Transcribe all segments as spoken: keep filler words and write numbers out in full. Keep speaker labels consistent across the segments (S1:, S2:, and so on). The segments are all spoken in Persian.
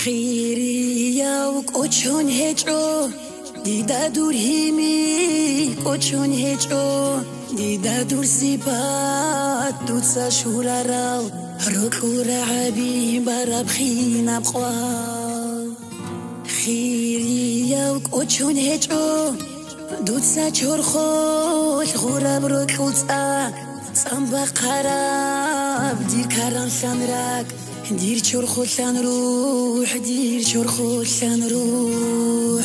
S1: خیریا و کوچون هجو دیده دور هیمی کوچون هجو دیده دور زیبات دوتسا شورا راو رکور عبی براب خینا بخواه خیریا و کوچون هجو دوتسا چور خوش غورب رکوتا سنبا قراب دیر کران شنرک دير شرخوش نروح دير شرخوش نروح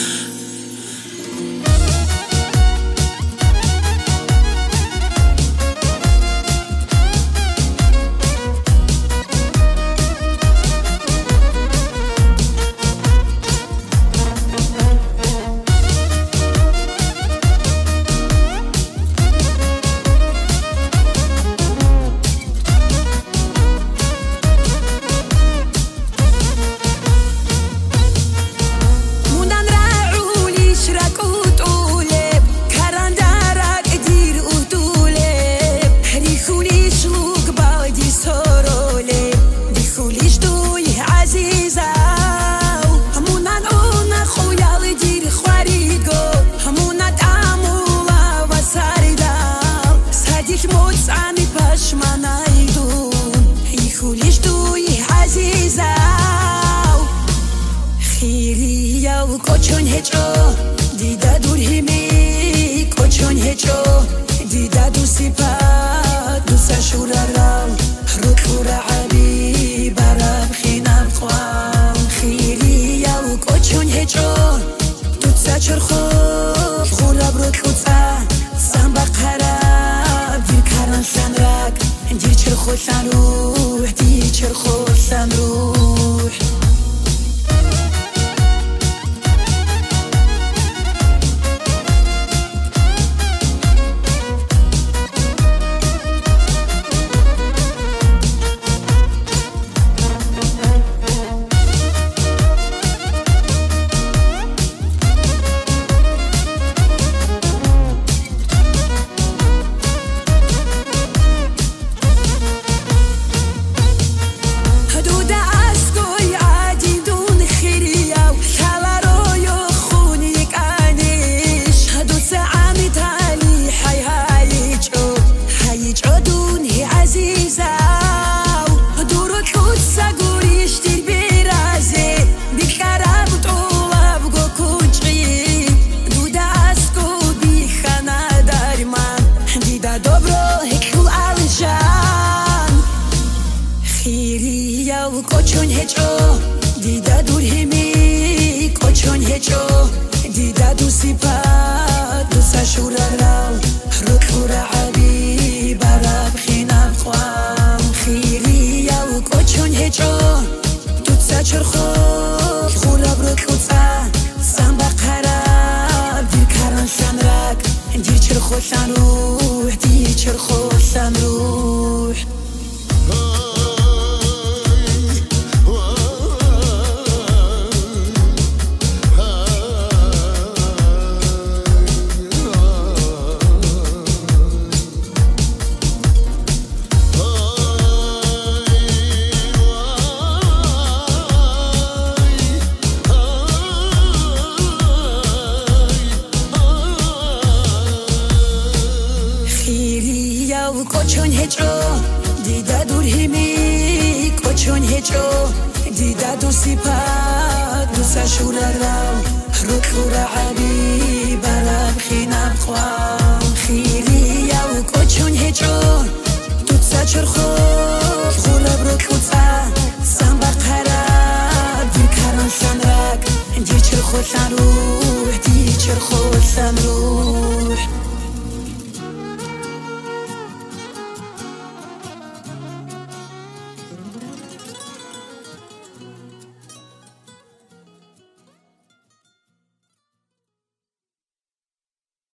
S1: کوچون هجو دیده دور همی کوچون هجو دیده دو سیپات دو سشورا راو رکور عبی براب خینم خوام خیلی و کوچون هجو دو سچر خوب خورب رکوتا سنبا قراب دیر کران شنرک دیر چر خوشن روح دیر چر خوشن روح کوچون هجو دیده دور همی کوچون هجو دیده دو سیپات دو سشورا راو رکور عبی براب خینم خوام خیلی و کوچون هجو دو سچر خوب خورب رکوتا سنبا قراب دیر کران شنرک دیر چر خوشن روح دیر چر خوشن روح کوچون هجو دیده دور همی کوچون هجو دیده دو سیپات دو سشورا راو رکور عبی براب خینم خوام خیلی و کوچون هجو دو سچر خوب خورب رکوتا سنبا قراب دیر کران شنرک دیر چر خوشن روح دیر چر خوشن روح